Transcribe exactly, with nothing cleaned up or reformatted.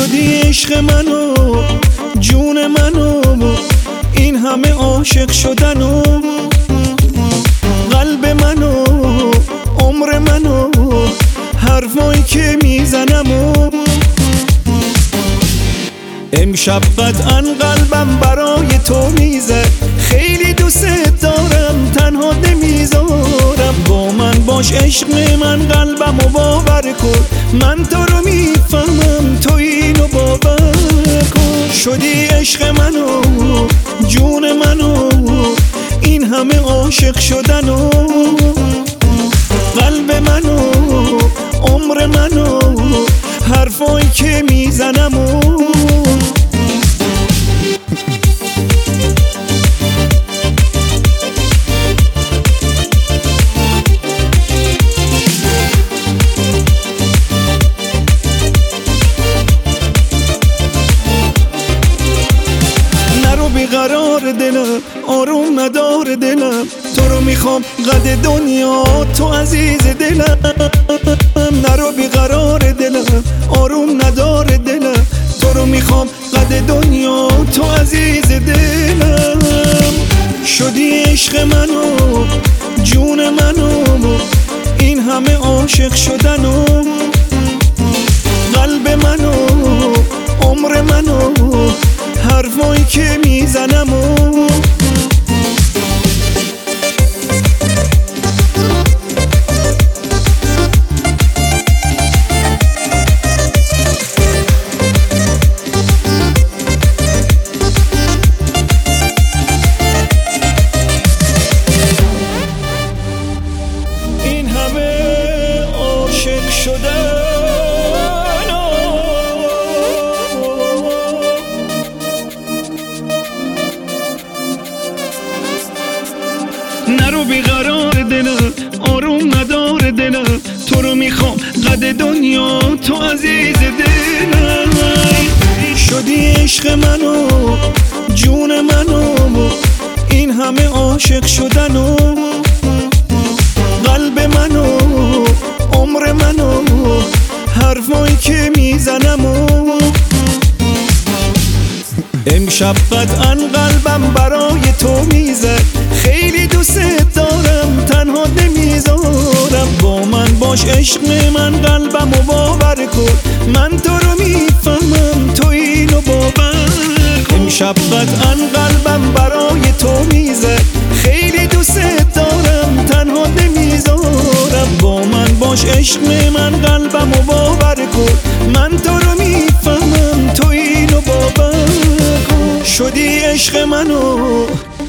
شدی عشق منو جون منو این همه عاشق شدنو قلب منو عمر منو حرفایی که میزنم امشب قطعا قلبم برای تو میزه خیلی دوست دارم تنها نمیذارم با من باش عشق من قلبمو باور کن من تو رو میفهمم تو اینو باور کن شدی عشق منو جون منو این همه عاشق شدنو قلب منو عمر منو حرفایی که میزنم بیقرار دلم آروم ندار دلم تو رو میخوام قد دنیا تو عزیز دلم نرو بیقرار دلم آروم ندار دلم تو رو میخوام قد دنیا تو عزیز دلم شدی عشق منو جون منو این همه عاشق شدنو قلب منو عمر منو حرفایی که میزنم این همه عاشق شدن نرو بیقرار دلم آروم ندار دلم تو رو میخوام قد دنیا تو عزیز دلم شدی عشق منو جون منو این همه عاشق شدنو قلب منو عمر منو حرفایی که میزنم امشب قطعا قلبم برای تو میزه خیلی دوست دارم تنها نمیذارم با من باش عشق من قلبمو باور کن من تو رو میفهمم تو اینو باور کن امشب قطعا قلبم برای تو میزه خیلی دوست دارم تنها نمیذارم با من باش عشق من قلبمو باور کن من تو رو میفهمم تو اینو باور کن شدی عشق منو